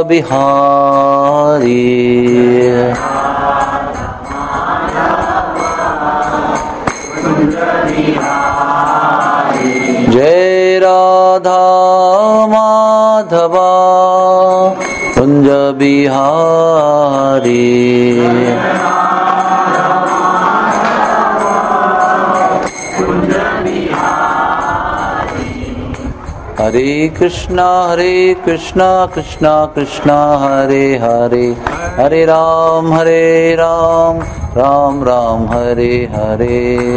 बिहारी। जय राधा माधवा कुंज बिहारी। हरे कृष्णा कृष्णा कृष्णा हरे हरे, हरे राम राम राम हरे हरे।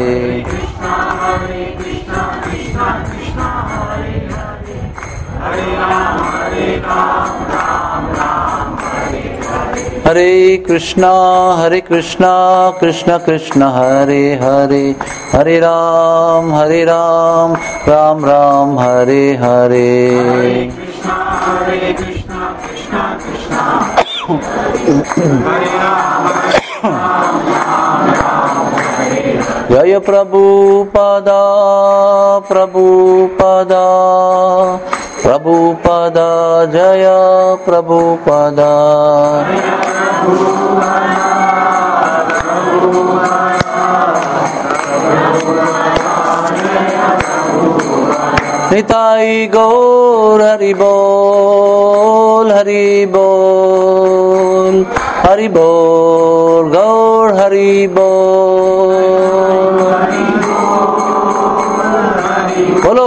हरे कृष्णा कृष्णा कृष्णा हरे हरे, हरे राम राम राम हरे हरे। जय प्रभुपादा प्रभुपादा प्रभुपादा, जय प्रभुपादा। निताई गौर हरि बोल हरि बोल, हरि बोल गौर हरि बोल। बोलो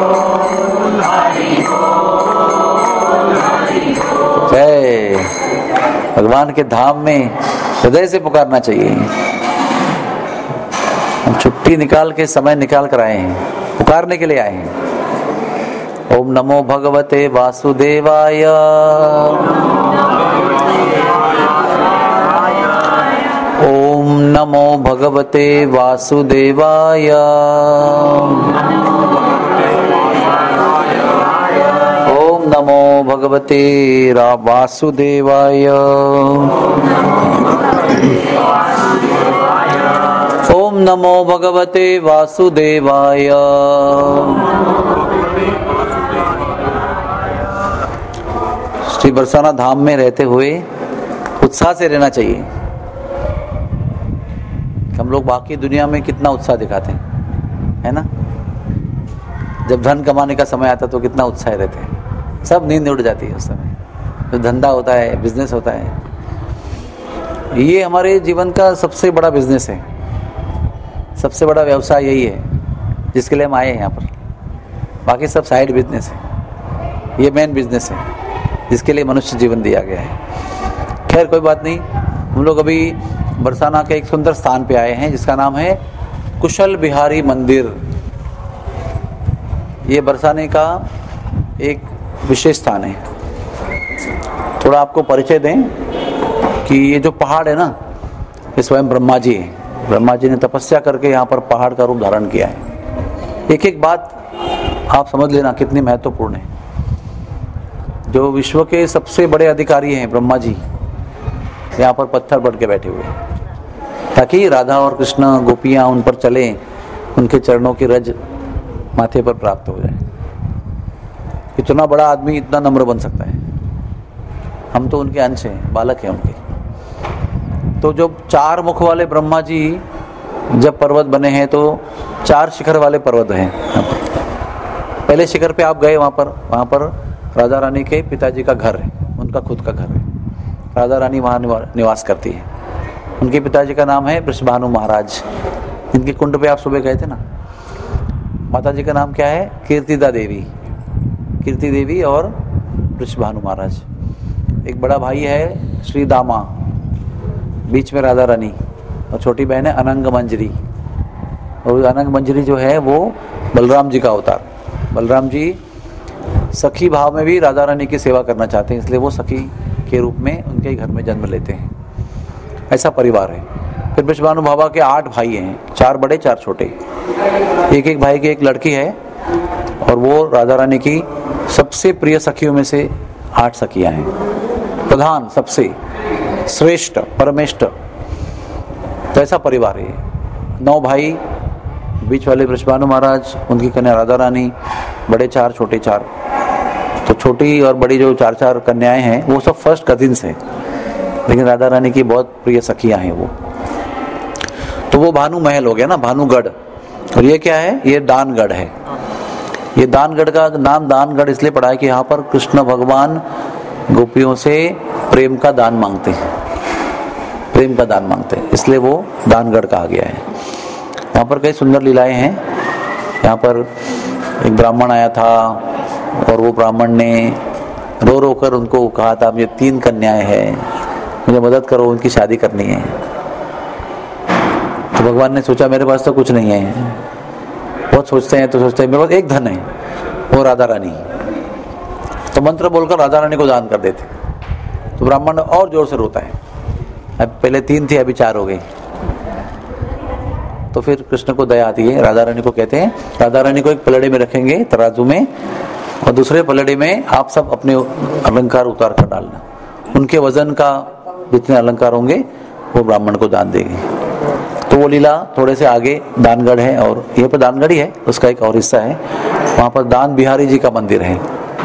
जय। भगवान के धाम में हृदय से पुकारना चाहिए। हम छुट्टी निकाल के समय निकाल कर आए हैं, पुकारने के लिए आए हैं। ओम नमो भगवते वासुदेवाय। ओम नमो भगवते वासुदेवाय। ओम नमो भगवते वासुदेवाय। ओम नमो भगवते वासुदेवाय। श्री बरसाना धाम में रहते हुए उत्साह से रहना चाहिए। हम लोग बाकी दुनिया में कितना उत्साह दिखाते हैं, है ना। जब धन कमाने का समय आता तो कितना उत्साह रहते हैं, सब नींद उड़ जाती है उस समय। जो धंधा होता है, बिजनेस होता है, ये हमारे जीवन का सबसे बड़ा बिजनेस है, सबसे बड़ा व्यवसाय यही है जिसके लिए हम आए हैं यहाँ पर। बाकी सब साइड बिजनेस है, ये मेन बिजनेस है जिसके लिए मनुष्य जीवन दिया गया है। खैर कोई बात नहीं, हम लोग अभी बरसाना के एक सुंदर स्थान पे आए हैं जिसका नाम है कुशल बिहारी मंदिर। ये बरसाने का एक विशेष स्थान है। थोड़ा आपको परिचय दें कि ये जो पहाड़ है ना, ये स्वयं ब्रह्मा जी है। ब्रह्मा जी ने तपस्या करके यहाँ पर पहाड़ का रूप धारण किया है। एक एक बात आप समझ लेना कितनी महत्वपूर्ण है। जो विश्व के सबसे बड़े अधिकारी हैं ब्रह्मा जी, यहाँ पर पत्थर बढ़ के बैठे हुए ताकि राधा और कृष्ण गोपियाँ उन पर चले, उनके चरणों की रज माथे पर प्राप्त हो जाए। इतना बड़ा आदमी इतना नम्र बन सकता है। हम तो उनके अंश हैं, बालक हैं उनके। तो जो 4 मुख वाले ब्रह्मा जी जब पर्वत बने हैं तो 4 शिखर वाले पर्वत हैं। पहले शिखर पे आप गए, वहाँ पर राधा रानी के पिताजी का घर है, उनका खुद का घर है। राधा रानी वहाँ निवास करती है। उनके पिताजी का नाम है वृषभानु महाराज, जिनके कुंड पे आप सुबह गए थे ना। माता जी का नाम क्या है? कीर्तिदा देवी, कीर्ति देवी और वृषभानु महाराज। एक बड़ा भाई है श्री दामा, बीच में राधा रानी, और छोटी बहन है अनंग मंजरी। और अनंग मंजरी जो है वो बलराम जी का अवतार। बलराम जी सखी भाव में भी राधा रानी की सेवा करना चाहते हैं, इसलिए वो सखी के रूप में उनके घर में जन्म लेते हैं। ऐसा परिवार है। फिर वृषभानु बाबा के 8 भाई हैं, 4 बड़े 4 छोटे। एक एक भाई की एक लड़की है और वो राधा रानी की सबसे प्रिय सखियों में से 8 सखियां हैं। प्रधान, सबसे श्रेष्ठ, परमेष्ठ, तो ऐसा परिवार है। 9 भाई, बीच वाले वृषभानु महाराज, उनकी कन्या राधा रानी, बड़े 4 छोटे 4, तो छोटी और बड़ी जो 4 कन्याएं हैं वो सब फर्स्ट कजिन्स हैं, लेकिन राधा रानी की बहुत प्रिय सखियां हैं वो। तो वो भानु महल हो गया ना, भानुगढ़। और ये क्या है? ये दानगढ़ है। ये दानगढ़ का नाम दानगढ़ इसलिए पड़ा है कि यहाँ पर कृष्ण भगवान गोपियों से प्रेम का दान मांगते हैं, प्रेम का दान मांगते हैं, इसलिए वो दानगढ़ कहा गया है। यहाँ पर कई सुंदर लीलाएं हैं। यहाँ पर एक ब्राह्मण आया था और वो ब्राह्मण ने रो रो कर उनको कहा था, मुझे 3 कन्याएं हैं, मुझे मदद करो, उनकी शादी करनी है। तो भगवान ने सोचा मेरे पास तो कुछ नहीं है, बहुत सोचते हैं तो सोचते हैं मेरे पास एक धन है, वो राधा रानी। तो मंत्र बोलकर राधा रानी को दान कर देते। तो ब्राह्मण और जोर से रोता है, अब पहले 3 थी अभी 4 हो गई। तो फिर कृष्ण को दया आती है, राधा रानी को कहते हैं राधा रानी को एक पलड़े में रखेंगे तराजू में, और दूसरे पलड़े में आप सब अपने अलंकार उतार कर डालना, उनके वजन का जितने अलंकार होंगे वो ब्राह्मण को दान देंगे। तो वो लीला थोड़े से आगे दानगढ़ है, और ये पर दानगढ़ ही है, उसका एक और हिस्सा है, वहाँ पर दान बिहारी जी का मंदिर है।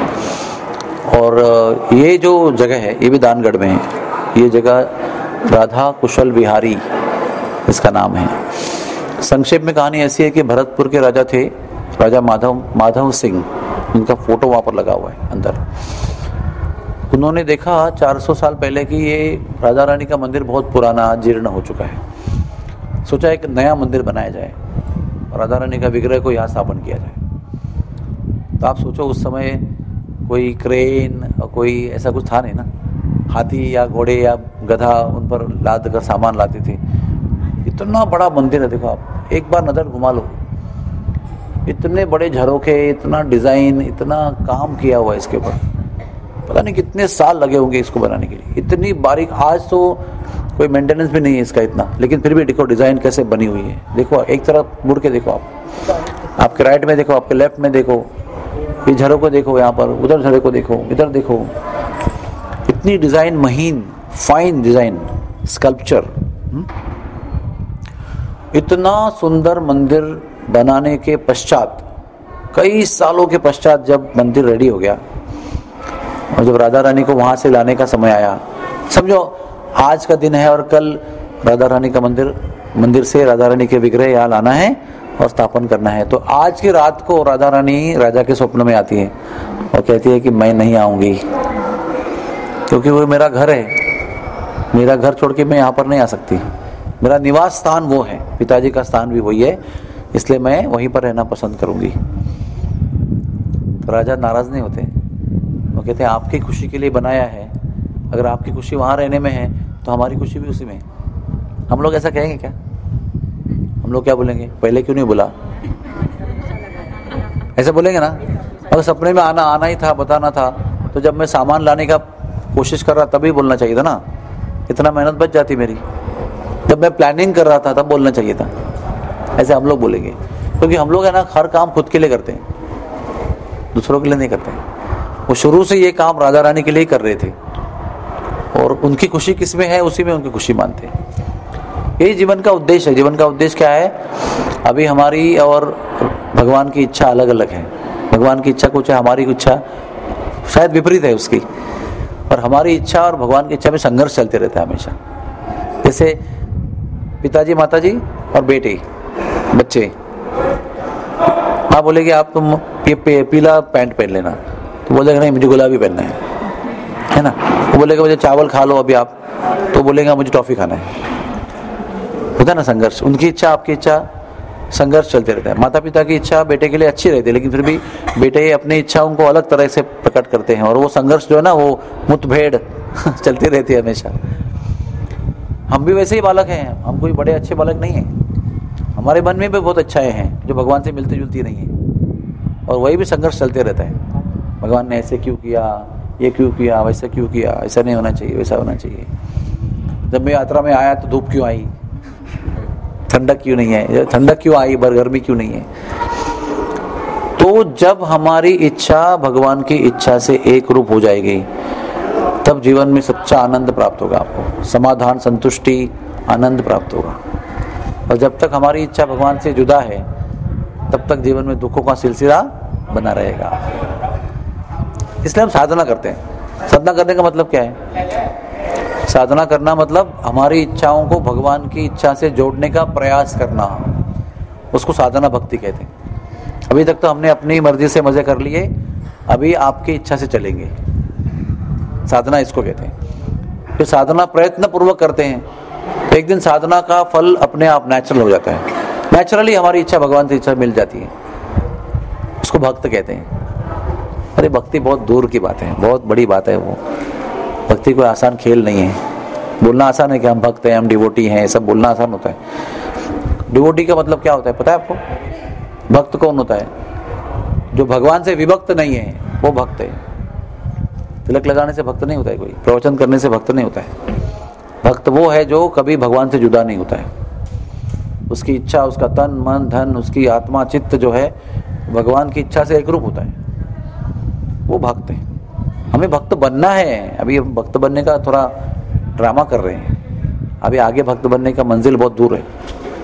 और ये जो जगह है ये भी दानगढ़ में है। ये जगह राधा कुशल बिहारी इसका नाम है। संक्षेप में कहानी ऐसी है कि भरतपुर के राजा थे, राजा माधव सिंह, उनका फोटो वहाँ पर लगा हुआ है अंदर। उन्होंने देखा 400 साल पहले कि ये राधा रानी का मंदिर बहुत पुराना जीर्ण हो चुका है। सोचा एक नया मंदिर बनाया जाए और राधा रानी का विग्रह को यहाँ स्थापन किया जाए। तो आप सोचो उस समय कोई क्रेन और कोई ऐसा कुछ था नहीं ना, हाथी या घोड़े या गधा उन पर लाद कर सामान लाते थे। इतना बड़ा मंदिर है, देखो आप एक बार नजर घुमा लो, इतने बड़े झरोखे, इतना डिजाइन, इतना काम किया हुआ है इसके ऊपर, पता नहीं कितने साल लगे होंगे इसको बनाने के लिए, इतनी बारीक। आज तो कोई मेंटेनेंस भी नहीं है इसका इतना, लेकिन फिर भी देखो डिजाइन कैसे बनी हुई है। देखो एक तरफ मुड़ के देखो आप, आपके राइट में देखो, आपके लेफ्ट में देखो, ये झरोखे देखो, यहाँ पर उधर झरोखे देखो, इधर देखो, इतनी डिजाइन, महीन फाइन डिजाइन, स्कल्पचर। इतना सुंदर मंदिर बनाने के पश्चात, कई सालों के पश्चात जब मंदिर रेडी हो गया और जब राधा रानी को वहां से लाने का समय आया, समझो आज का दिन है और कल राधा रानी का मंदिर से राधा रानी के विग्रह यहाँ लाना है और स्थापन करना है। तो आज की रात को राधा रानी राजा के स्वप्न में आती है और कहती है कि मैं नहीं आऊंगी, क्योंकि वो मेरा घर है, मेरा घर छोड़ के मैं यहाँ पर नहीं आ सकती, मेरा निवास स्थान वो है, पिताजी का स्थान भी वही है, इसलिए मैं वहीं पर रहना पसंद करूंगी। तो राजा नाराज नहीं होते, वो कहते हैं आपकी खुशी के लिए बनाया है, अगर आपकी खुशी वहां रहने में है तो हमारी खुशी भी उसी में है। हम लोग ऐसा कहेंगे क्या? हम लोग क्या बोलेंगे, पहले क्यों नहीं बोला? ऐसे बोलेंगे ना। अगर सपने में आना ही था, बताना था, तो जब मैं सामान लाने का कोशिश कर रहा तभी बोलना चाहिए था ना, इतना मेहनत बच जाती मेरी। जब मैं प्लानिंग कर रहा था तब बोलना चाहिए था। ऐसे हम लोग बोलेंगे, क्योंकि हम लोग है ना हर काम खुद के लिए करते हैं, दूसरों के लिए नहीं करते। वो शुरू से ये काम राधा रानी के लिए कर रहे थे और उनकी खुशी किसमें है उसी में उनकी खुशी मानते हैं। यही जीवन का उद्देश्य है। जीवन का उद्देश्य क्या है? अभी हमारी और भगवान की इच्छा अलग अलग है। भगवान की इच्छा कुछ है, हमारी इच्छा शायद विपरीत है उसकी, और हमारी इच्छा और भगवान की इच्छा में संघर्ष चलते रहता है हमेशा। जैसे पिताजी, माताजी और बेटे, बच्चे, माँ बोलेगी आप तुम ये पीला पैंट पहन लेना, तो बोलेगा नहीं मुझे गुलाबी पहनना है ना। वो बोलेगा मुझे चावल खा लो अभी आप, तो बोलेगा मुझे टॉफी खाना है। होता है ना संघर्ष, उनकी इच्छा आपकी इच्छा, संघर्ष चलते रहता है। माता पिता की इच्छा बेटे के लिए अच्छी रहती है, लेकिन फिर भी बेटे अपनी इच्छाओं को अलग तरह से प्रकट करते हैं, और वो संघर्ष जो है ना वो मुठभेड़ चलती रहती है हमेशा। हम भी वैसे ही बालक हैं, हम कोई बड़े अच्छे बालक नहीं हैं, हमारे मन में भी बहुत अच्छाएं हैं जो भगवान से मिलती जुलती नहीं है, और वही भी संघर्ष चलते रहता है। भगवान ने ऐसे क्यों किया, ये क्यों किया, वैसा क्यों किया, ऐसा नहीं होना चाहिए, वैसा होना चाहिए। जब मैं यात्रा में आया तो धूप क्यों आई, ठंडक क्यों नहीं है, ठंडक क्यों आई, गर्मी क्यों नहीं है। तो जब हमारी इच्छा भगवान की इच्छा से एक रूप हो जाएगी तब जीवन में सच्चा आनंद प्राप्त होगा, आपको समाधान, संतुष्टि, आनंद प्राप्त होगा। और जब तक हमारी इच्छा भगवान से जुदा है तब तक जीवन में दुखों का सिलसिला बना रहेगा। इसलिए हम साधना करते हैं। साधना करने का मतलब क्या है? साधना करना मतलब हमारी इच्छाओं को भगवान की इच्छा से जोड़ने का प्रयास करना, उसको साधना भक्ति कहते हैं। अभी तक तो हमने अपनी मर्जी से मजे कर लिए, अभी आपकी इच्छा से चलेंगे, साधना इसको कहते हैं। फिर साधना प्रयत्न पूर्वक करते हैं तो एक दिन साधना का फल अपने आप नेचुरल हो जाता है, नेचुरली हमारी इच्छा भगवान से इच्छा मिल जाती है, उसको भक्त कहते हैं। अरे भक्ति बहुत दूर की बात है, बहुत बड़ी बात है वो। भक्ति कोई आसान खेल नहीं है। बोलना आसान है कि हम भक्त हैं, हम डिवोटी हैं, सब बोलना आसान होता है। डिवोटी का मतलब क्या होता है पता है आपको? भक्त कौन होता है? जो भगवान से विभक्त नहीं है वो भक्त है। तिलक लगाने से भक्त नहीं होता है कोई, प्रवचन करने से भक्त नहीं होता है। भक्त वो है जो कभी भगवान से जुदा नहीं होता है। उसकी इच्छा, उसका तन मन धन, उसकी आत्मा चित्त जो है भगवान की इच्छा से एकरूप होता है, वो भक्त है। हमें भक्त बनना है। अभी हम भक्त बनने का थोड़ा ड्रामा कर रहे हैं, अभी आगे भक्त बनने का मंजिल बहुत दूर है।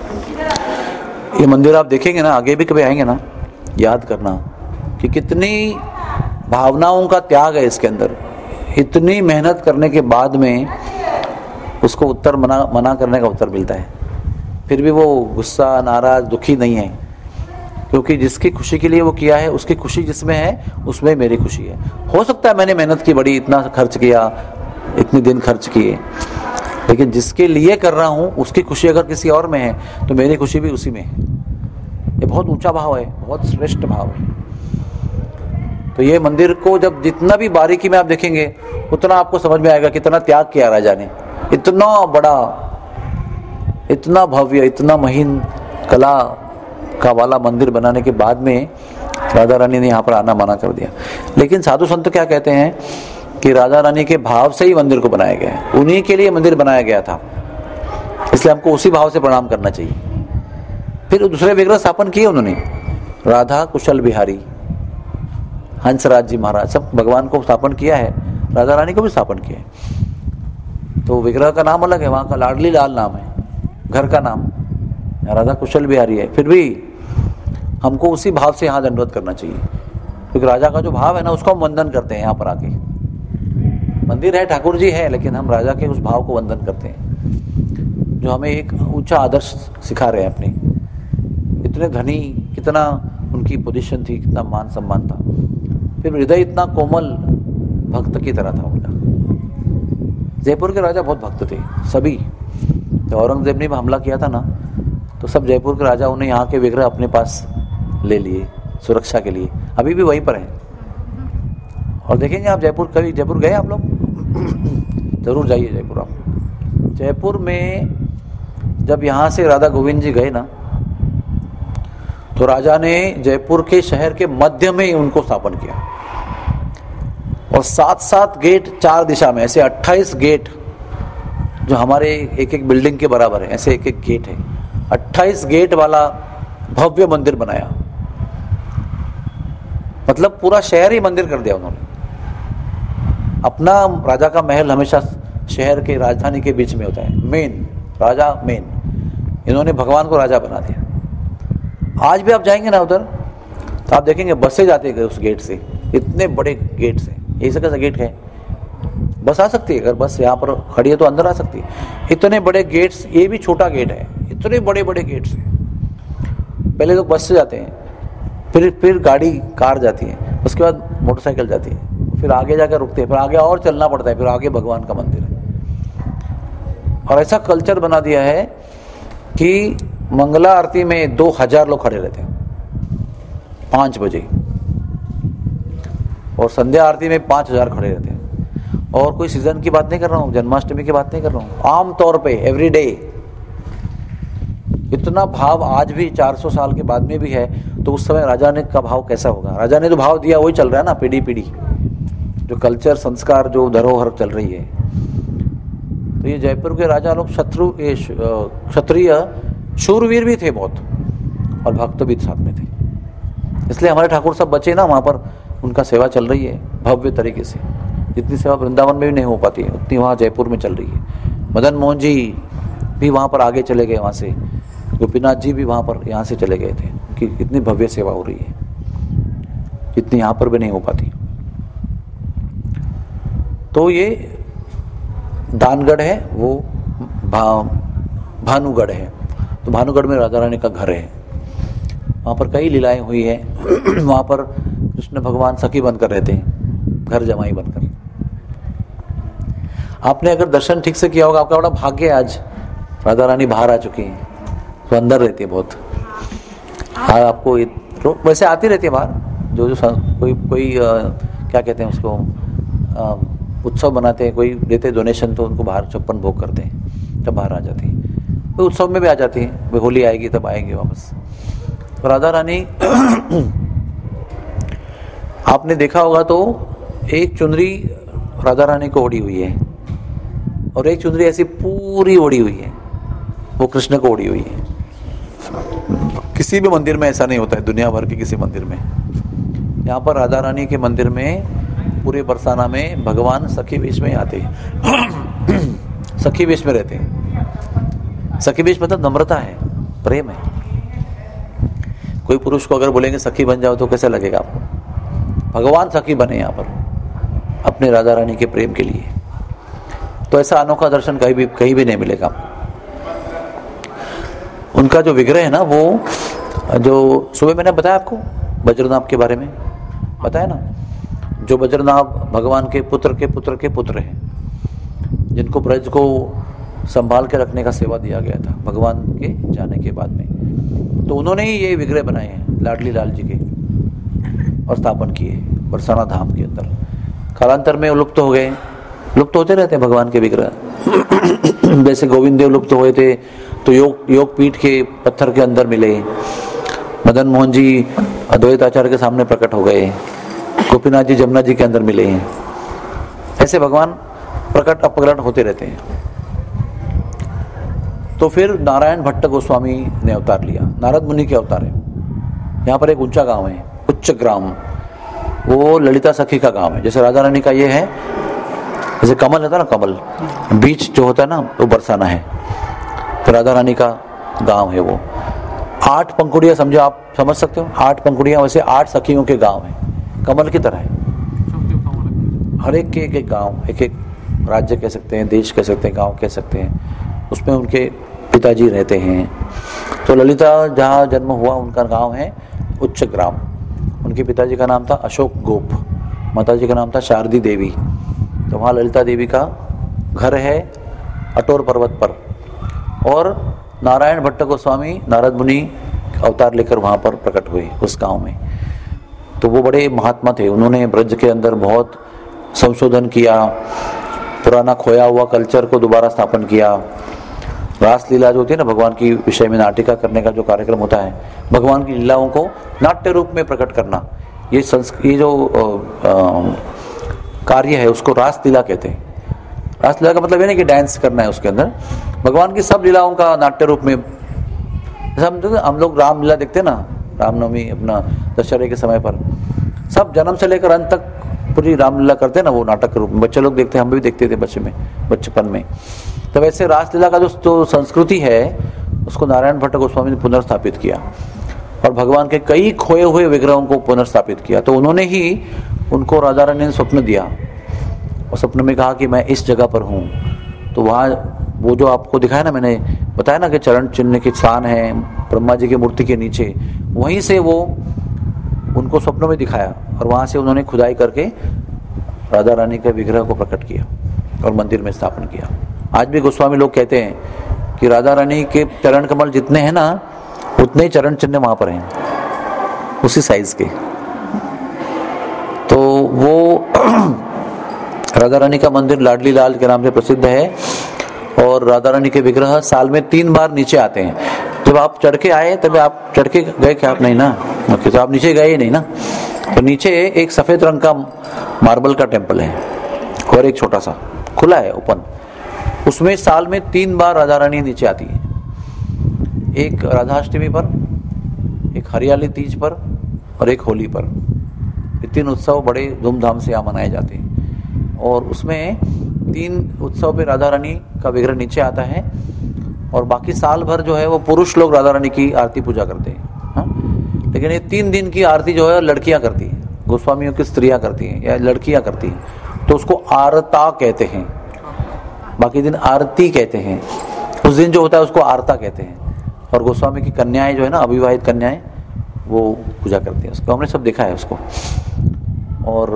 ये मंदिर आप देखेंगे ना, आगे भी कभी आएंगे ना, याद करना कि कितनी भावनाओं का त्याग है इसके अंदर। इतनी मेहनत करने के बाद में उसको उत्तर मना करने का उत्तर मिलता है, फिर भी वो गुस्सा, नाराज, दुखी नहीं है, क्योंकि जिसकी खुशी के लिए वो किया है उसकी खुशी जिसमें है उसमें मेरी खुशी है। हो सकता है मैंने मेहनत की बड़ी, इतना खर्च किया, इतने दिन खर्च किए, लेकिन जिसके लिए कर रहा हूं उसकी खुशी अगर किसी और में है तो मेरी खुशी भी उसी में है। ये बहुत ऊंचा भाव है, बहुत श्रेष्ठ भाव है। तो ये मंदिर को जब जितना भी बारीकी में आप देखेंगे उतना आपको समझ में आएगा कितना त्याग किया राजा ने। इतना बड़ा, इतना भव्य, इतना महीन कला का वाला मंदिर बनाने के बाद में राधा रानी ने यहाँ पर आना मना कर दिया। लेकिन साधु संत क्या कहते हैं कि राधा रानी के भाव से ही मंदिर को बनाया गया है, उन्हीं के लिए मंदिर बनाया गया था, इसलिए हमको उसी भाव से प्रणाम करना चाहिए। फिर दूसरे विग्रह स्थापन किए उन्होंने, राधा कुशल बिहारी, हंसराज जी महाराज, सब भगवान को स्थापन किया है, राधा रानी को भी स्थापन किया है। तो विग्रह का नाम अलग है, वहां का लाडली लाल नाम है, घर का नाम राधा कुशल बिहारी है। फिर भी हमको उसी भाव से यहाँ दंडवत करना चाहिए, क्योंकि राजा का जो भाव है ना उसको हम वंदन करते हैं। यहाँ पर आके मंदिर है, ठाकुर जी है, लेकिन हम राजा के उस भाव को वंदन करते हैं, जो हमें एक ऊंचा आदर्श सिखा रहे हैं अपनी। इतने धनी, कितना उनकी पोजीशन थी, कितना मान सम्मान था, फिर हृदय इतना कोमल भक्त की तरह था उनका। जयपुर के राजा बहुत भक्त थे सभी। तो औरंगजेब ने हमला किया था ना, तो सब जयपुर के राजा उन्हें यहाँ के विग्रह अपने पास ले लिए सुरक्षा के लिए, अभी भी वहीं पर हैं। और देखेंगे आप जयपुर, कभी जयपुर गए आप लोग? जरूर जाइए जयपुर। आप जयपुर में जब यहाँ से राधा गोविंद जी गए ना, तो राजा ने जयपुर के शहर के मध्य में ही उनको स्थापन किया, और 7-7 गेट 4 दिशा में, ऐसे 28 गेट जो हमारे एक एक बिल्डिंग के बराबर है, ऐसे एक एक गेट है, 28 गेट वाला भव्य मंदिर बनाया। मतलब पूरा शहर ही मंदिर कर दिया उन्होंने। अपना राजा का महल हमेशा शहर के राजधानी के बीच में होता है, मेन राजा मेन, इन्होंने भगवान को राजा बना दिया। आज भी आप जाएंगे ना उधर तो आप देखेंगे बसें जाती है उस गेट से, इतने बड़े गेट से। ऐसा कैसा गेट है, बस आ सकती है, अगर बस यहाँ पर खड़ी है तो अंदर आ सकती है। इतने बड़े गेट्स, ये भी छोटा गेट है, इतने बड़े बड़े गेट्स हैं। पहले लोग बस से जाते हैं, फिर गाड़ी कार जाती है, उसके बाद मोटरसाइकिल जाती है, फिर आगे जाकर रुकते हैं, फिर आगे और चलना पड़ता है, फिर आगे भगवान का मंदिर है। और ऐसा कल्चर बना दिया है कि मंगला आरती में 2000 लोग खड़े रहते हैं 5 बजे, और संध्या आरती में 5000 खड़े रहते हैं। और कोई सीजन की बात नहीं कर रहा हूँ, जन्माष्टमी की बात नहीं कर रहा हूँ, आम तौर पे एवरी डे। इतना भाव आज भी 400 साल के बाद में भी है, तो उस समय राजा ने का भाव कैसा होगा? राजा ने जो भाव दिया वही चल रहा है ना, पीढ़ी पीढ़ी, जो कल्चर संस्कार, जो धरोहर चल रही है। तो ये जयपुर के राजा लोग क्षत्रिय शूरवीर भी थे बहुत, और भक्त भी साथ में थे, इसलिए हमारे ठाकुर सब बचे ना, वहाँ पर उनका सेवा चल रही है भव्य तरीके से। जितनी सेवा वृंदावन में भी नहीं हो पाती है, उतनी वहाँ जयपुर में चल रही है। मदन मोहन जी भी वहाँ पर आगे चले गए, वहाँ से गोपीनाथ जी भी वहाँ पर यहाँ से चले गए थे, कि इतनी भव्य सेवा हो रही है, इतनी यहाँ पर भी नहीं हो पाती। तो ये दानगढ़ है, वो भानुगढ़ है। तो भानुगढ़ में राधा रानी का घर है, वहाँ पर कई लीलाएं हुई है। वहाँ पर कृष्ण भगवान सखी बनकर रहते हैं, घर जमाई बनकर। आपने अगर दर्शन ठीक से किया होगा, आपका बड़ा भाग्य है, आज राधा रानी बाहर आ चुकी हैं, तो अंदर रहती है बहुत। हाँ, आपको वैसे आती रहती है बाहर, जो कोई क्या कहते हैं उसको, उत्सव बनाते हैं, कोई देते डोनेशन, तो उनको बाहर 56 भोग करते हैं, तब बाहर आ जाती है। तो उत्सव में भी आ जाती है, वो होली आएगी तब आएंगे वापस। तो राधा रानी आपने देखा होगा तो एक चुनरी राधा रानी को ओढ़ी हुई है, और एक चुनरी ऐसी पूरी ओढ़ी हुई है, वो कृष्ण को ओढ़ी हुई है। किसी भी मंदिर में ऐसा नहीं होता है, दुनिया भर के किसी मंदिर में। यहाँ पर राधा रानी के मंदिर में पूरे बरसाना में भगवान सखी वेश में आते हैं, सखी वेश में रहते हैं। सखी वेश मतलब नम्रता है, प्रेम है। कोई पुरुष को अगर बोलेंगे सखी बन जाओ तो कैसा लगेगा आपको? भगवान सखी बने यहाँ पर अपने राधा रानी के प्रेम के लिए। तो ऐसा अनोखा दर्शन कहीं भी नहीं मिलेगा। उनका जो विग्रह है ना, वो जो सुबह मैंने बताया आपको वज्रनाभ के बारे में बताया ना, जो वज्रनाभ भगवान के पुत्र हैं, जिनको ब्रज को संभाल के रखने का सेवा दिया गया था भगवान के जाने के बाद में। तो उन्होंने ही ये विग्रह बनाए हैं लाडली लाल जी के, और स्थापन किए बरसाना धाम के अंदर। कालांतर में लुप्त हो गए, लुप्त होते रहते हैं भगवान के विग्रह। जैसे गोविंद देव लुप्त हुए थे तो योग पीठ के पत्थर के अंदर मिले, मदन मोहन जी अद्वैत आचार्य के सामने प्रकट हो गए, गोपीनाथ जी जमुना जी के अंदर मिले। ऐसे भगवान प्रकट अपप्रकट होते रहते हैं। तो फिर नारायण भट्ट गोस्वामी ने अवतार लिया, नारद मुनि के अवतार है। यहाँ पर एक ऊंचा गांव है, उच्च ग्राम, वो ललिता सखी का गांव है। जैसे राधा रानी का ये है, जैसे कमल होता है ना, कमल बीच जो होता है ना, वो बरसाना है। तो राधा रानी का गांव है वो। 8 पंखुड़ियां, समझो, आप समझ सकते हो, 8 पंखुड़ियां, वैसे 8 सखियों के गांव है, कमल की तरह है। हर एक के एक गांव, एक राज्य कह सकते हैं, देश कह सकते हैं, गांव कह सकते हैं, उसमें उनके पिताजी रहते हैं। तो ललिता जहाँ जन्म हुआ, उनका गांव है उच्च ग्राम। उनके पिताजी का नाम था अशोक गोप, माताजी का नाम था शारदी देवी। तो वहाँ ललिता देवी का घर है अटोर पर्वत पर। और नारायण भट्ट गोस्वामी नारद मुनि अवतार लेकर वहाँ पर प्रकट हुए उस गांव में। तो वो बड़े महात्मा थे, उन्होंने ब्रज के अंदर बहुत संशोधन किया, पुराना खोया हुआ कल्चर को दोबारा स्थापन किया। रासलीला जो होती है ना, भगवान की विषय में नाटिका करने का जो कार्यक्रम होता है, भगवान की लीलाओं को नाट्य रूप में प्रकट करना, ये जो कार्य है उसको रासलीला कहते हैं। रासलीला का मतलब ये नहीं कि डांस करना है उसके अंदर, भगवान की सब लीलाओं का नाट्य रूप में। हम लोग रामलीला देखते हैं ना, रामनवमी अपना दशहरे के समय पर, सब जन्म से लेकर अंत तक पूरी रामलीला करते हैं ना, वो नाटक के रूप में बच्चे लोग देखते हैं, हम भी देखते थे बचपन में। तो वैसे रासलीला का जो संस्कृति है उसको नारायण भट्ट गोस्वामी ने पुनर्स्थापित किया, और भगवान के कई खोए हुए विग्रहों को पुनर्स्थापित किया। तो उन्होंने ही उनको राधा रानी ने स्वप्न दिया, और स्वप्न में कहा कि मैं इस जगह पर हूँ। तो वहाँ वो जो आपको दिखाया ना, मैंने बताया ना कि चरण चिन्ह के स्थान है ब्रह्मा जी की मूर्ति के नीचे, वहीं से वो उनको स्वप्नों में दिखाया, और वहाँ से उन्होंने खुदाई करके राधा रानी के विग्रह को प्रकट किया और मंदिर में स्थापन किया। आज भी गोस्वामी लोग कहते हैं कि राधा रानी के चरण कमल जितने हैं ना, उतने ही चरण चिन्ह वहाँ पर हैं, उसी साइज के। तो वो राधा रानी का मंदिर लाडली लाल के नाम से प्रसिद्ध है, और राधा रानी के विग्रह साल में 3 बार नीचे आते हैं। जब आप चढ़ के आए तब आप चढ़ के गए क्या? आप नहीं ना, तो आप नीचे गए ही नहीं ना। तो नीचे एक सफेद रंग का मार्बल का टेम्पल है, और एक छोटा सा खुला है ओपन, उसमें साल में 3 बार राधा रानी नीचे आती है। एक राधाष्टमी पर, एक हरियाली तीज पर, और एक होली पर। ये 3 उत्सव बड़े धूमधाम से यहाँ मनाए जाते हैं, और उसमें 3 उत्सव पे राधा रानी का विग्रह नीचे आता है, और बाकी साल भर जो है वो पुरुष लोग राधा रानी की आरती पूजा करते हैं। लेकिन ये 3 दिन की आरती जो है लड़कियां करती हैं, गोस्वामियों की स्त्रियां करती हैं या लड़कियां करती हैं, तो उसको आरता कहते हैं, बाकी दिन आरती कहते हैं। उस दिन जो होता है उसको आरता कहते हैं। और गोस्वामी की कन्याएं जो है ना, अविवाहित कन्याएं, वो पूजा करती हैं उसको, हमने सब देखा है उसको। और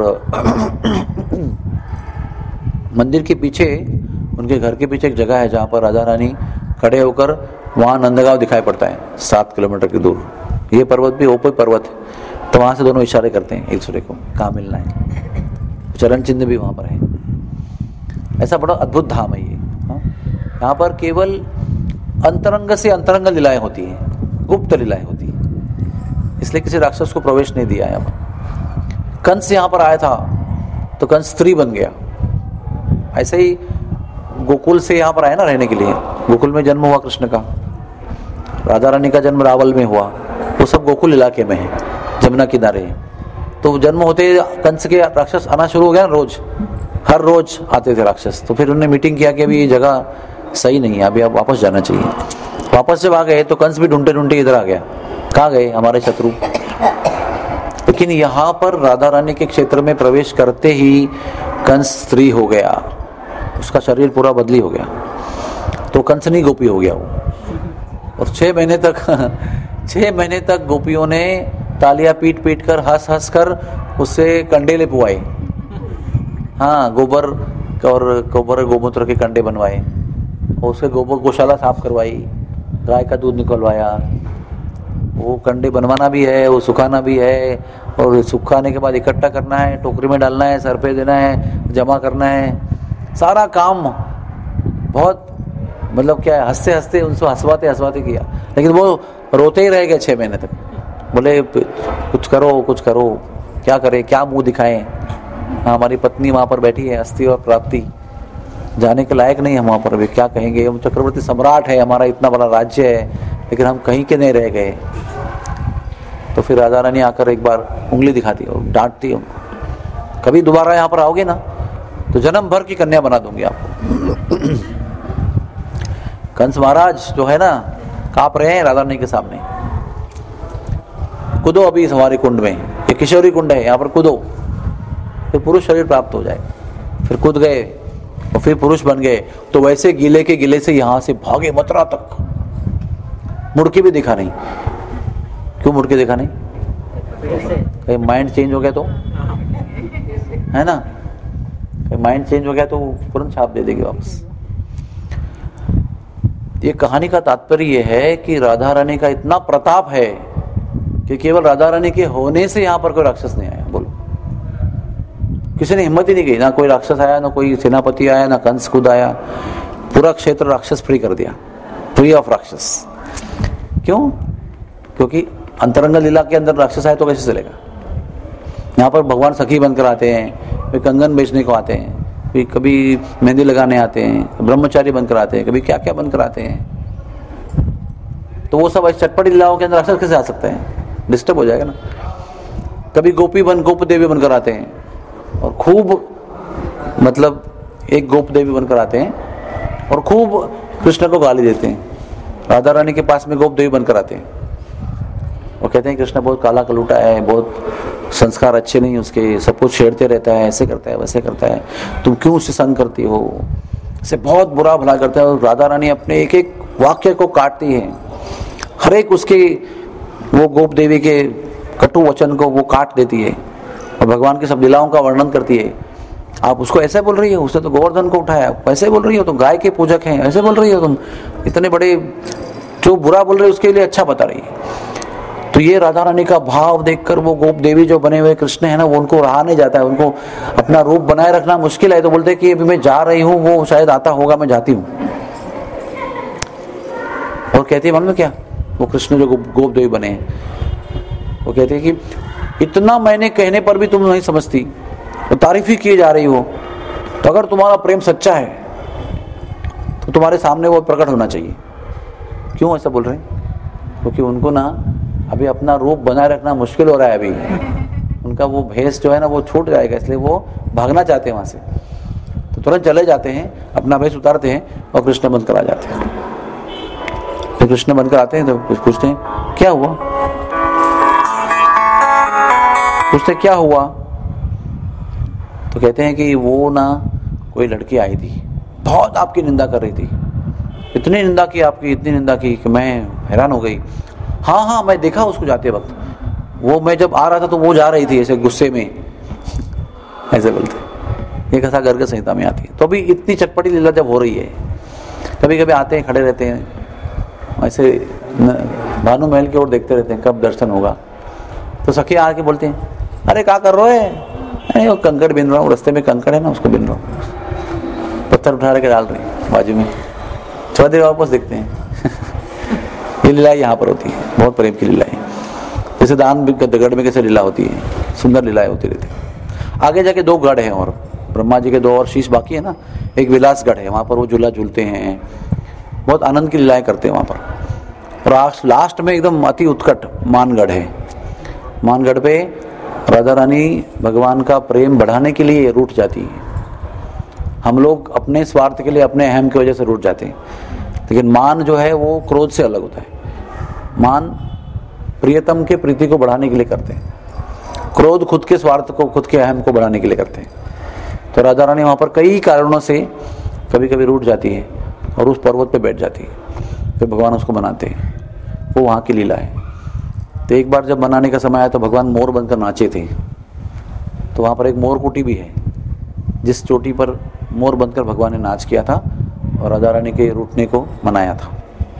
मंदिर के पीछे, उनके घर के पीछे एक जगह है जहाँ पर राधा रानी खड़े होकर, वहाँ नंदगांव दिखाई पड़ता है 7 किलोमीटर की दूर। ये पर्वत भी ओपो पर्वत है, तो वहाँ से दोनों इशारे करते हैं एक दूसरे को, कहाँ मिलना है। चरण चिन्ह भी वहाँ पर है। ऐसा बड़ा अद्भुत धाम है ये। यहाँ पर केवल अंतरंग से अंतरंग लीलाएं होती हैं, गुप्त लीलाएं होती हैं, इसलिए किसी राक्षस को प्रवेश नहीं दिया यहाँ पर। कंस यहाँ पर आया था तो कंस स्त्री बन गया। ऐसे ही गोकुल से यहाँ पर आया ना रहने के लिए, गोकुल में जन्म हुआ कृष्ण का, राधा रानी का जन्म रावल में हुआ, वो सब गोकुल इलाके में है, जमुना किनारे है। तो जन्म होते कंस के राक्षस आना शुरू हो गया ना, रोज, हर रोज आते थे राक्षस। तो फिर उन्होंने मीटिंग किया कि अभी ये जगह सही नहीं है, अभी आप वापस जाना चाहिए। वापस जब आ गए तो कंस भी ढूंढते ढूंढते इधर आ गया, कहाँ गए हमारे शत्रु। लेकिन यहाँ पर राधा रानी के क्षेत्र में प्रवेश करते ही कंस स्त्री हो गया, उसका शरीर पूरा बदली हो गया, तो कंसनी गोपी हो गया वो। और 6 महीने तक गोपियों ने तालियां पीट पीट कर, हंस हंस कर उससे कंडे पुआए। हाँ, गोबर और गोमूत्र के कंडे बनवाए, और उसके गोबर गौशाला साफ करवाई, गाय का दूध निकलवाया। वो कंडे बनवाना भी है, वो सुखाना भी है, और सुखाने के बाद इकट्ठा करना है, टोकरी में डालना है, सर पे देना है, जमा करना है, सारा काम बहुत, मतलब क्या है, हंसते हंसते उनसे हंसवाते किया। लेकिन वो रोते ही रह गए 6 महीने तक। बोले कुछ करो, क्या करें, क्या मुंह दिखाएं। हमारी पत्नी वहां पर बैठी है, अस्थि और प्राप्ति, जाने के लायक नहीं हम वहां पर, भी क्या कहेंगे, हम चक्रवर्ती सम्राट है, हमारा इतना बड़ा राज्य है, लेकिन हम कहीं के नहीं रह गए। तो फिर राधा रानी आकर एक बार उंगली दिखाती और डांटती उनको, कभी दोबारा यहाँ पर आओगे ना तो जन्म भर की कन्या बना दूंगी आपको। कंस महाराज जो है ना, कांप रहे हैं राधा रानी के सामने। कूदो अभी इस हमारे कुंड में, ये किशोरी कुंड है, यहाँ पर कूदो, फिर पुरुष शरीर प्राप्त हो जाएगा। फिर कूद गए और फिर पुरुष बन गए। तो वैसे गीले के गिले से यहां से भागे मथुरा तक, मुड़के भी दिखा नहीं। क्यों मुड़के दिखा नहीं? कहीं माइंड चेंज हो गया तो, है ना, कहीं माइंड चेंज हो गया तो तुरंत छाप दे देगी वापस। ये कहानी का तात्पर्य यह है कि राधा रानी का इतना प्रताप है कि केवल राधा रानी के होने से यहां पर कोई राक्षस नहीं आया। बोलो, किसी ने हिम्मत ही नहीं की, ना कोई राक्षस आया, ना कोई सेनापति आया, ना कंस खुद आया। पूरा क्षेत्र राक्षस फ्री कर दिया, फ्री ऑफ राक्षस। क्यों? क्योंकि अंतरंग लीला के अंदर राक्षस आए तो कैसे चलेगा। यहाँ पर भगवान सखी बनकर आते हैं, वे कंगन बेचने को आते हैं, कभी मेहंदी लगाने आते हैं, ब्रह्मचारी बनकर आते हैं, कभी क्या क्या बनकर आते हैं। तो वो सब चटपटी लीलाओं के अंदर राक्षस कैसे आ सकते हैं? डिस्टर्ब हो जाएगा ना। कभी गोप देवी बनकर आते हैं और खूब, मतलब एक गोप देवी बनकर आते हैं और खूब कृष्ण को गाली देते हैं। राधा रानी के पास में गोप देवी बनकर आते हैं और कहते हैं कृष्ण बहुत काला कलूटा है, बहुत संस्कार अच्छे नहीं उसके, सब कुछ छेड़ते रहता है, ऐसे करता है वैसे करता है, तुम क्यों उससे संग करती हो, इसे बहुत बुरा भला करता है। और राधा रानी अपने एक एक वाक्य को काटती है, हर एक उसके वो गोप देवी के कटु वचन को वो काट देती है और भगवान की सब लीलाओं का वर्णन करती है। आप उसको ऐसे बोल रही हो, उसने तो गोवर्धन को उठाया, ऐसे बोल रही हो, तुम गाय के पूजक हैं, ऐसे बोल रही हो, तुम इतने बड़े, जो बुरा बोल रहे हो उसके लिए अच्छा बता रही है। तो ये राधा रानी का भाव देखकर वो गोप देवी जो बने हुए कृष्ण है ना, वो उनको रहा नहीं जाता है, उनको अपना रूप बनाए रखना मुश्किल है। तो बोलते कि अभी मैं जा रही हूँ, वो शायद आता होगा, मैं जाती हूँ। और कहती है मन में क्या, वो कृष्ण जो गोप देवी बने हैं, वो कहते हैं कि इतना मैंने कहने पर भी तुम नहीं समझती, तो तारीफ ही किए जा रही हो, तो अगर तुम्हारा प्रेम सच्चा है तो तुम्हारे सामने वो प्रकट होना चाहिए। क्यों ऐसा बोल रहे हैं? क्योंकि उनको ना अभी अपना रूप बनाए रखना मुश्किल हो रहा है। अभी उनका वो भेष जो है ना वो छूट जाएगा, इसलिए वो भागना चाहते हैं वहां से। तो तुरंत चले जाते हैं, अपना भेष उतारते हैं और कृष्ण बनकर आ जाते हैं। तो कृष्ण बनकर आते हैं तो पूछते हैं क्या हुआ, पूछते क्या हुआ, तो कहते हैं कि वो ना कोई लड़की आई थी, बहुत आपकी निंदा कर रही थी, इतनी निंदा की आपकी, इतनी निंदा की कि मैं हैरान हो गई। हाँ मैं देखा उसको जाते वक्त, वो मैं जब आ रहा था तो वो जा रही थी ऐसे गुस्से में, ऐसे बोलते। ये कथा गर्ग संहिता में आती है। तो अभी इतनी चटपटी लीला जब हो रही है, कभी कभी आते हैं, खड़े रहते हैं ऐसे भानु महल की ओर देखते रहते हैं कब दर्शन होगा। तो सखी आके बोलते हैं, अरे क्या कर रहे हो? अरे वो कंकड़ बिन रहा हूँ, रास्ते में कंकड़ है ना उसको बिन रहा हूँ। पत्थर उठा के डाल रहे हैं बाजू में, थोड़ा देर वापस देखते हैं। ये लीला यहाँ पर होती है, बहुत प्रेम की लीला है। जैसे दान गढ़ में कैसे लीला होती है, सुंदर लीलाएं होती रहती है। आगे जाके 2 गढ़ हैं और ब्रह्मा जी के 2 और शीश बाकी है ना। एक विलासगढ़ है, वहां पर वो झूला झूलते हैं, बहुत आनंद की लीलाएं करते हैं वहां पर। और लास्ट में एकदम अति उत्कट मानगढ़ है। मानगढ़ पे राधा रानी भगवान का प्रेम बढ़ाने के लिए रूठ जाती है। हम लोग अपने स्वार्थ के लिए, अपने अहम की वजह से रूठ जाते हैं, लेकिन मान जो है वो क्रोध से अलग होता है। मान प्रियतम के प्रीति को बढ़ाने के लिए करते हैं, क्रोध खुद के स्वार्थ को, खुद के अहम को बढ़ाने के लिए करते हैं। तो राधा रानी वहां पर कई कारणों से कभी कभी रूठ जाती है और उस पर्वत पे बैठ जाती है। फिर भगवान उसको मनाते हैं, वो वहां की लीला है। तो एक बार जब मनाने का समय आया तो भगवान मोर बनकर नाचे थे। तो वहां पर एक मोर कुटी भी है, जिस चोटी पर मोर बनकर भगवान ने नाच किया था और राधा रानी के रूठने को मनाया था।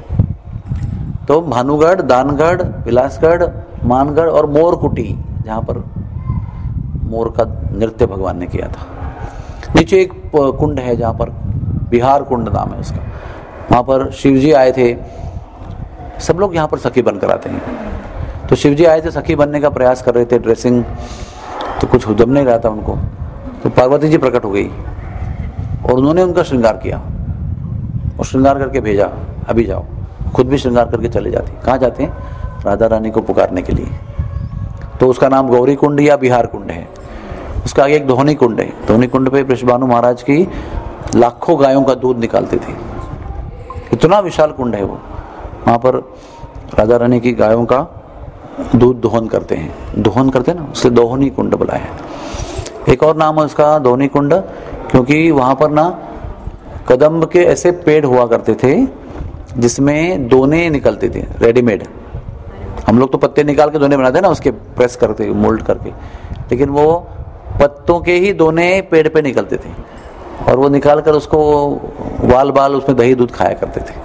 तो भानुगढ़, दानगढ़, विलासगढ़, मानगढ़ और मोर कुटी, जहां पर मोर का नृत्य भगवान ने किया था। नीचे एक कुंड है जहां पर बिहार कुंड नाम है उसका, वहां पर शिवजी आए थे। सब लोग यहाँ पर सखी बनकर आते हैं। तो शिवजी आए थे, सखी बनने का प्रयास कर रहे थे, ड्रेसिंग तो कुछ जम नहीं रहा था उनको। तो पार्वती जी प्रकट हो गई और उन्होंने उनका श्रृंगार किया और श्रृंगार करके भेजा, अभी जाओ। खुद भी श्रृंगार करके चले जाते। कहाँ जाते हैं? राधा रानी को पुकारने के लिए। तो उसका नाम गौरी कुंड या बिहार कुंड है। उसका आगे एक दोहनी कुंड है। दोहनी कुंड पे वृषभानु महाराज की लाखों गायों का दूध निकालते थे। इतना विशाल कुंड है वो। वहां पर राधा रानी की गायों का दूध दोहन करते हैं। दोहन करते हैं ना, उससे दोहनी कुंड बुलाया है। एक और नाम है उसका दोहनी कुंड, क्योंकि वहां पर ना कदम्ब के ऐसे पेड़ हुआ करते थे जिसमें दोने निकलते थे रेडीमेड। हम लोग तो पत्ते निकाल के दोने बनाते हैं ना, उसके प्रेस करके मोल्ड करके, लेकिन वो पत्तों के ही दोने पेड़ पे निकलते थे और वो निकाल कर उसको वाल बाल उसमें दही दूध खाया करते थे।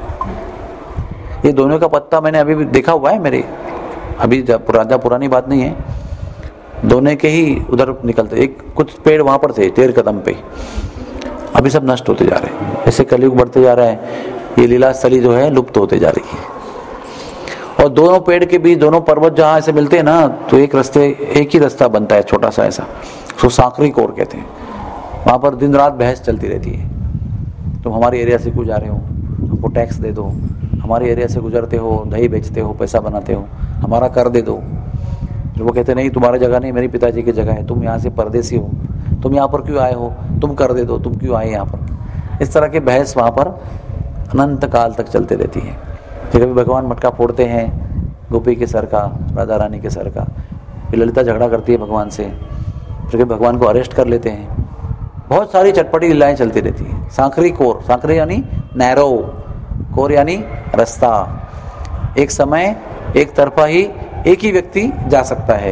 ये दोनों का पत्ता मैंने अभी भी देखा हुआ है मेरे, अभी पुरानी बात नहीं है। दोने के ही उधर निकलते, एक कुछ पेड़ वहां पर थे 13 कदम पे, अभी सब नष्ट होते जा रहे हैं। ऐसे कलयुग बढ़ते जा रहा है, ये लीला स्थली जो है लुप्त होते जा रही है। और दोनों पेड़ के बीच, दोनों पर्वत जहां ऐसे मिलते हैं ना, तो एक ही रास्ता बनता है छोटा सा ऐसा, उसको सांकरी कोर कहते हैं। वहां पर दिन रात बहस चलती रहती है। तुम हमारे एरिया से क्यों जा रहे हो, हमको टैक्स दे दो, हमारे एरिया से गुजरते हो, दही बेचते हो, पैसा बनाते हो, हमारा कर दे दो। जो वो कहते नहीं, तुम्हारी जगह नहीं, मेरे पिताजी की जगह है, तुम यहाँ से परदेसी हो, तुम यहाँ पर क्यों आए हो, तुम कर दे दो, तुम क्यों आए यहाँ पर। इस तरह की बहस वहां पर अनंत काल तक चलती रहती है। फिर कभी भगवान मटका फोड़ते हैं गोपी के सर का, राधा रानी के सर का। फिर ललिता झगड़ा करती है भगवान से, फिर कभी भगवान को अरेस्ट कर लेते हैं। बहुत सारी चटपटी लीलाएं चलती रहती है। सांकरी कोर, सांकरी यानी नैरो, कोर यानी रास्ता। एक समय एक तरफा ही एक ही व्यक्ति जा सकता है,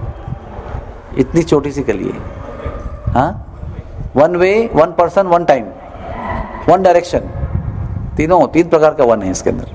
इतनी छोटी सी गली है। हाँ, 1 वे, 1 पर्सन, 1 टाइम, 1 डायरेक्शन, 3 प्रकार का 1 है इसके अंदर।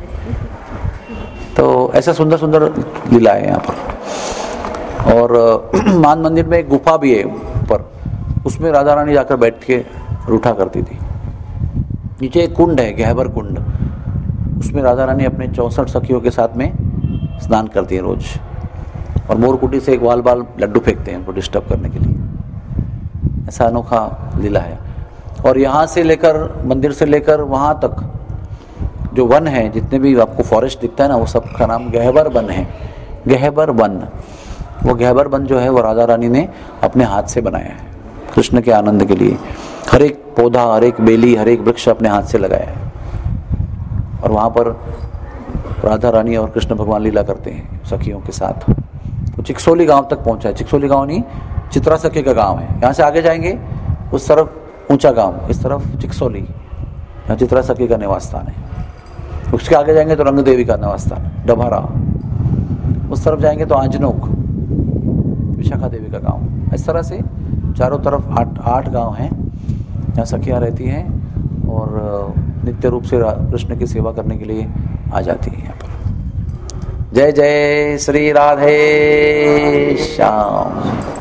तो ऐसा सुंदर सुंदर लीला है यहाँ पर। और मान मंदिर में एक गुफा भी है ऊपर, उसमें राधा रानी जाकर बैठ के रूठा करती थी। नीचे एक कुंड है, गहबर कुंड, उसमें राधा रानी अपने 64 सखियों के साथ में स्नान करती है रोज। और मोरकुटी से एक वाल बाल लड्डू फेंकते हैं उनको डिस्टर्ब करने के लिए। ऐसा अनोखा लीला है। और यहाँ से लेकर, मंदिर से लेकर वहां तक जो वन है, जितने भी आपको फॉरेस्ट दिखता है ना, वो सब का नाम गहबर वन है। गहबर वन, वो गहबर वन जो है वो राधा रानी ने अपने हाथ से बनाया है कृष्ण के आनंद के लिए। हर एक पौधा, हर एक बेली, हर एक वृक्ष अपने हाथ से लगाया है। और वहां पर राधा रानी और कृष्ण भगवान लीला करते हैं सखियों के साथ। वो चिकसोली गांव तक पहुंचा है। चिकसोली गांव नहीं, चित्रा सखी का गांव है। यहाँ से आगे जाएंगे उस तरफ ऊंचा गांव, इस तरफ चिकसोली, यहाँ चित्रा सखी का निवास स्थान है। उसके आगे जाएंगे तो रंग देवी का निवास स्थान, डभारा। उस तरफ जाएंगे तो आंजनोक, विशाखा देवी का गांव। इस तरह से चारों तरफ 8 गांव हैं जहाँ सखियाँ रहती हैं और नित्य रूप से कृष्ण की सेवा करने के लिए आ जाती हैं यहाँ पर। जय जय श्री राधे श्याम।